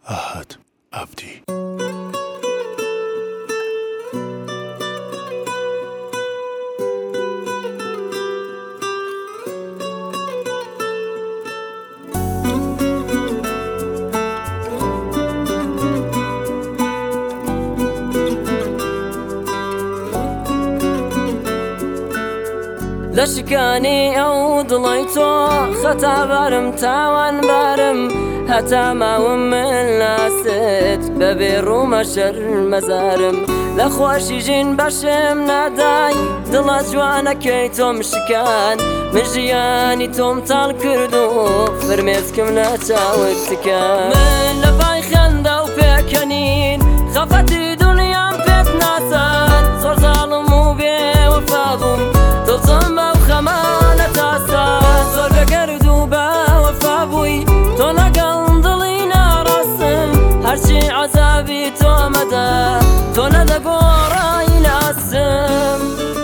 ئاهات ئابدی. لشکانی ئەو دڵی تۆ خەتا بارم تاوان بارم هەتا ماوم من لاست بەبێ ڕوومە شەرمەزارم لە خۆشی ژین بەشم نادای دڵە جوانەکەی تۆم شکان من ژیانی تۆم تاڵ کرد و فرمێسکم لە چاوت تکان من لە پای خەندە و پێکەنین خەفەتی دڵیام پێت ناسان زۆر زاڵم و بێوەفا بووم دڵتم بەو خەمانە تاسان زۆر بەگەرد و بەوەفا بووی تۆ لەگەڵ دڵی ناڕاستم هەرچی عەزابی تۆ مەدا تۆ نەدەگۆڕای لاستم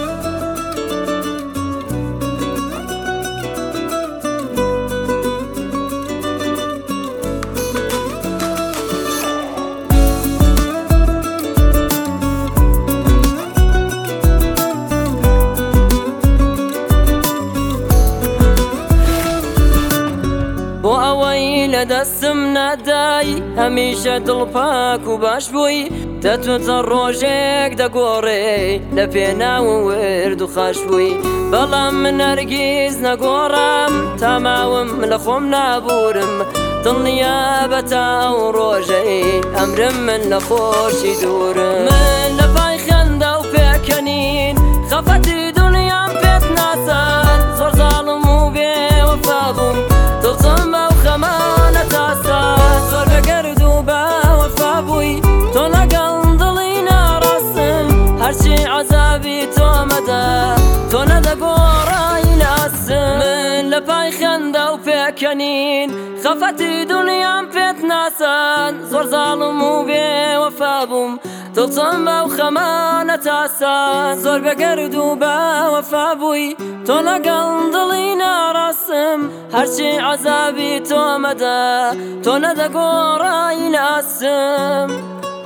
بۆ ئەوەی لە دەستم نادای هەمیشە دڵپاک و باش بووی دەتوتە ڕۆژێک دەگۆڕێ لە پێناو ورد و خاش بووی بەڵام من هەرگیز نەگۆڕام تا ماوم لە خۆم نابورم دڵنیا بە تاو ڕۆژەی ئەمرم من لە خۆشی دوورم من لە پای خەندە و پێکەنین خەفەتی دڵیام پێت ناسان زۆر زاڵم و بێوەفا بووم دڵتم بەو خەمانە تاسان زۆر بەگەرد و بەوەفا بووی تۆ لەگەڵ دڵی ناڕاستم هەرچی عەزابی تۆ مەدا تۆ نەدەگۆڕای لاستم من لە پای خەندە و پێکەنین خەفەتی دڵیام پێت ناسان زۆر زاڵم و بێوەفا بووم دڵتم بەو خەمانە تاسان زۆر بەگەرد و بەوەفا بووی تۆ لەگەڵ دڵی ناڕاستم هەرچی عەزابی تۆ مەدا تۆ نەدەگۆڕای لاستم